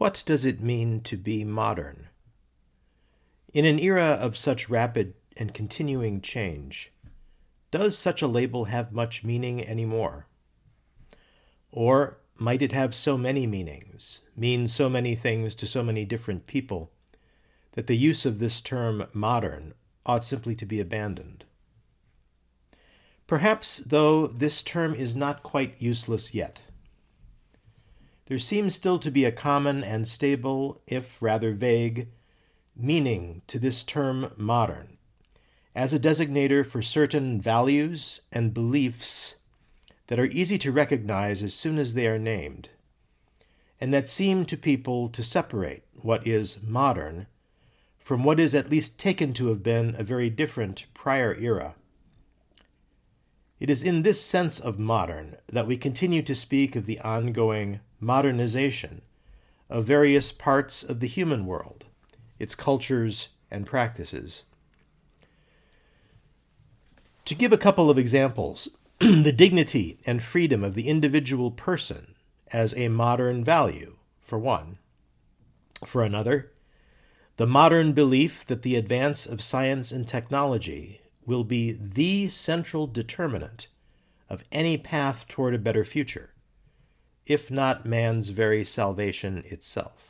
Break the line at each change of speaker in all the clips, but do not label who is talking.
What does it mean to be modern? In an era of such rapid and continuing change, does such a label have much meaning anymore? Or might it have so many meanings, mean so many things to so many different people, that the use of this term modern ought simply to be abandoned? Perhaps, though, this term is not quite useless yet. There seems still to be a common and stable, if rather vague, meaning to this term modern, as a designator for certain values and beliefs that are easy to recognize as soon as they are named, and that seem to people to separate what is modern from what is at least taken to have been a very different prior era. It is in this sense of modern that we continue to speak of the ongoing modernization of various parts of the human world, its cultures and practices. To give a couple of examples, the dignity and freedom of the individual person as a modern value, for one. For another, the modern belief that the advance of science and technology will be the central determinant of any path toward a better future, if not man's very salvation itself.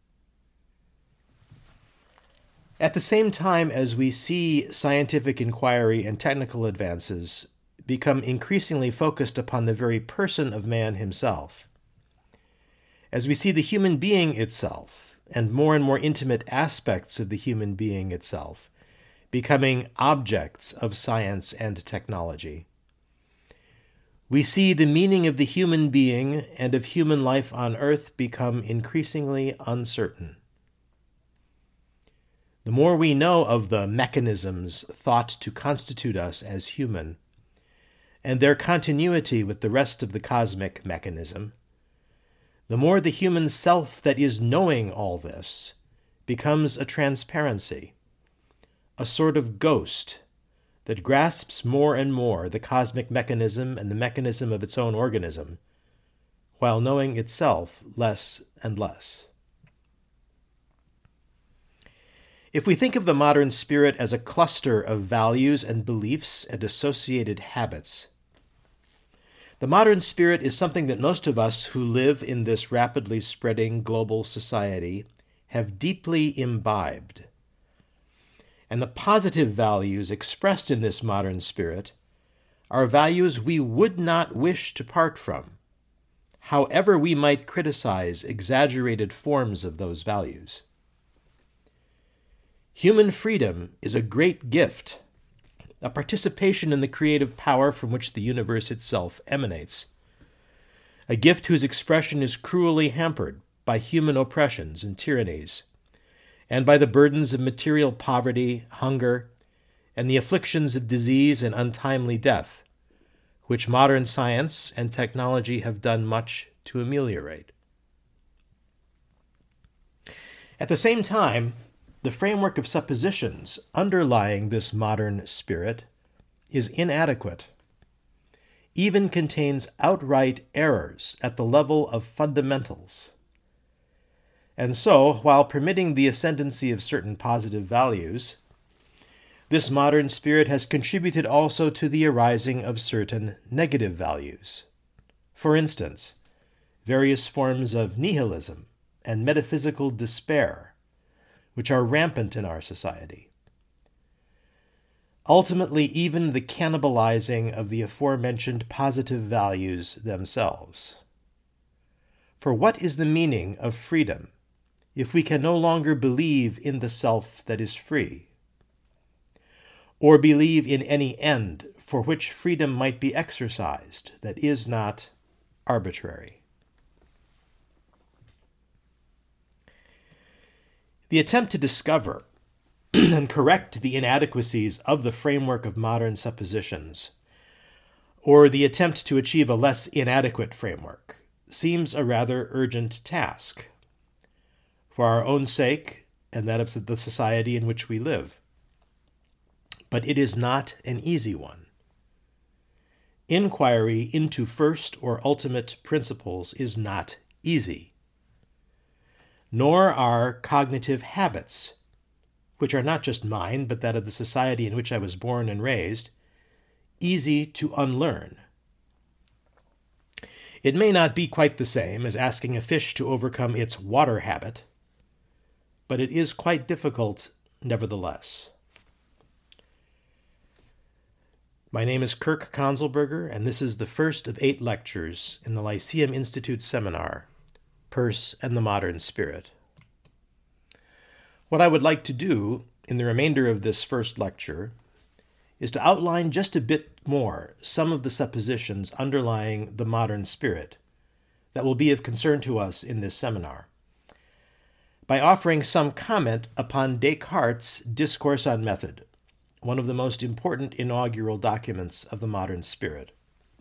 At the same time as we see scientific inquiry and technical advances become increasingly focused upon the very person of man himself, as we see the human being itself and more intimate aspects of the human being itself becoming objects of science and technology, we see the meaning of the human being and of human life on earth become increasingly uncertain. The more we know of the mechanisms thought to constitute us as human, and their continuity with the rest of the cosmic mechanism, the more the human self that is knowing all this becomes a transparency, a sort of ghost that grasps more and more the cosmic mechanism and the mechanism of its own organism, while knowing itself less and less. If we think of the modern spirit as a cluster of values and beliefs and associated habits, the modern spirit is something that most of us who live in this rapidly spreading global society have deeply imbibed. And the positive values expressed in this modern spirit are values we would not wish to part from, however we might criticize exaggerated forms of those values. Human freedom is a great gift, a participation in the creative power from which the universe itself emanates, a gift whose expression is cruelly hampered by human oppressions and tyrannies, and by the burdens of material poverty, hunger, and the afflictions of disease and untimely death, which modern science and technology have done much to ameliorate. At the same time, the framework of suppositions underlying this modern spirit is inadequate, even contains outright errors at the level of fundamentals. And so, while permitting the ascendancy of certain positive values, this modern spirit has contributed also to the arising of certain negative values. For instance, various forms of nihilism and metaphysical despair, which are rampant in our society. Ultimately, even the cannibalizing of the aforementioned positive values themselves. For what is the meaning of freedom if we can no longer believe in the self that is free, or believe in any end for which freedom might be exercised that is not arbitrary? The attempt to discover and correct the inadequacies of the framework of modern suppositions, or the attempt to achieve a less inadequate framework, seems a rather urgent task, for our own sake and that of the society in which we live. But it is not an easy one. Inquiry into first or ultimate principles is not easy. nor are cognitive habits, which are not just mine, but that of the society in which I was born and raised, easy to unlearn. It may not be quite the same as asking a fish to overcome its water habit, but it is quite difficult nevertheless. My name is Kirk Konzelberger, and this is the first of 8 lectures in the Lyceum Institute seminar, Peirce and the Modern Spirit. What I would like to do in the remainder of this first lecture is to outline just a bit more some of the suppositions underlying the modern spirit that will be of concern to us in this seminar, by offering some comment upon Descartes' Discourse on Method, one of the most important inaugural documents of the modern spirit.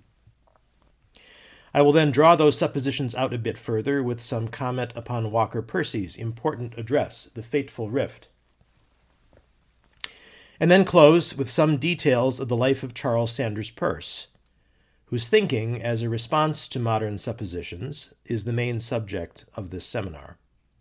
I will then draw those suppositions out a bit further with some comment upon Walker Percy's important address, The Fateful Rift, and then close with some details of the life of Charles Sanders Peirce, whose thinking as a response to modern suppositions is the main subject of this seminar.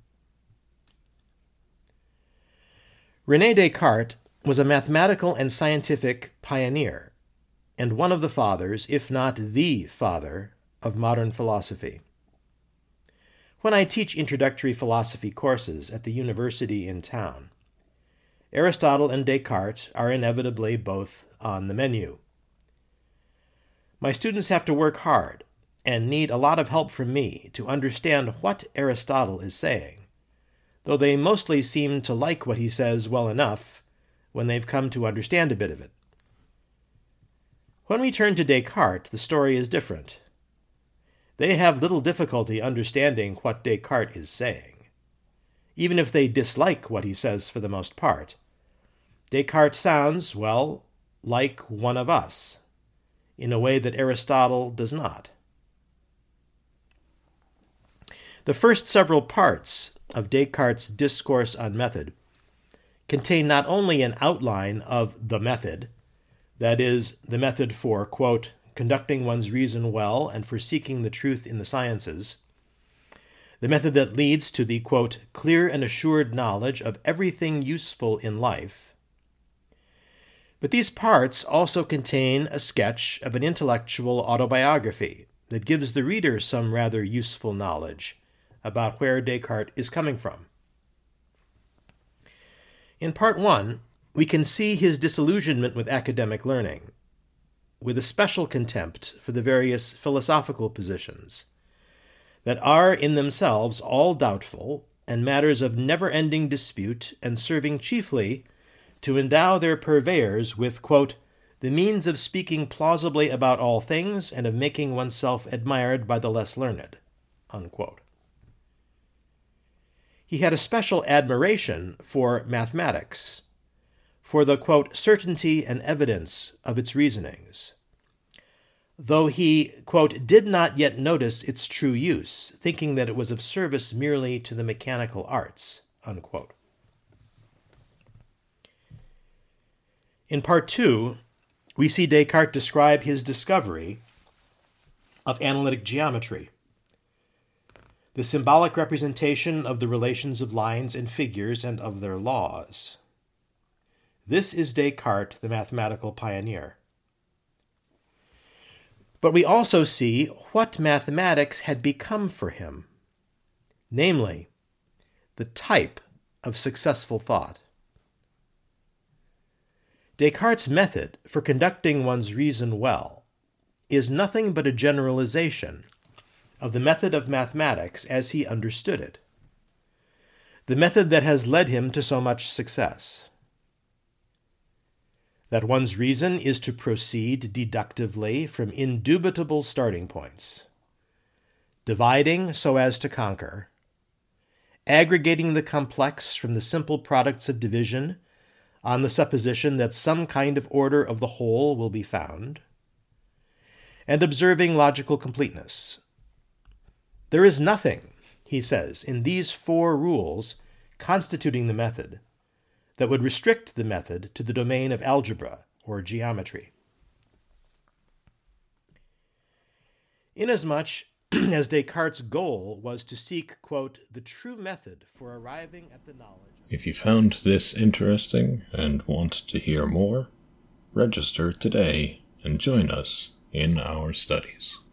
René Descartes was a mathematical and scientific pioneer, and one of the fathers, if not the father, of modern philosophy. When I teach introductory philosophy courses at the university in town, Aristotle and Descartes are inevitably both on the menu. My students have to work hard and need a lot of help from me to understand what Aristotle is saying, though they mostly seem to like what he says well enough when they've come to understand a bit of it. When we turn to Descartes, the story is different. They have little difficulty understanding what Descartes is saying. Even if they dislike what he says for the most part, Descartes sounds, well, like one of us, in a way that Aristotle does not. The first several parts of Descartes' Discourse on Method contain not only an outline of the method, that is, the method for, quote, conducting one's reason well and for seeking the truth in the sciences, the method that leads to the, quote, clear and assured knowledge of everything useful in life. But these parts also contain a sketch of an intellectual autobiography that gives the reader some rather useful knowledge about where Descartes is coming from. In Part 1, we can see his disillusionment with academic learning, with a special contempt for the various philosophical positions that are in themselves all doubtful and matters of never-ending dispute and serving chiefly to endow their purveyors with, quote, the means of speaking plausibly about all things and of making oneself admired by the less learned, unquote. He had a special admiration for mathematics, for the, quote, certainty and evidence of its reasonings, though he, quote, did not yet notice its true use, thinking that it was of service merely to the mechanical arts, unquote. In Part 2, we see Descartes describe his discovery of analytic geometry, the symbolic representation of the relations of lines and figures and of their laws. This is Descartes, the mathematical pioneer. But we also see what mathematics had become for him, namely, the type of successful thought. Descartes' method for conducting one's reason well is nothing but a generalization of the method of mathematics as he understood it, the method that has led him to so much success. That one's reason is to proceed deductively from indubitable starting points, dividing so as to conquer, aggregating the complex from the simple products of division on the supposition that some kind of order of the whole will be found, and observing logical completeness. There is nothing, he says, in these 4 rules constituting the method that would restrict the method to the domain of algebra or geometry. Inasmuch as Descartes' goal was to seek, quote, the true method for arriving at the knowledge.
If you found this interesting and want to hear more, register today and join us in our studies.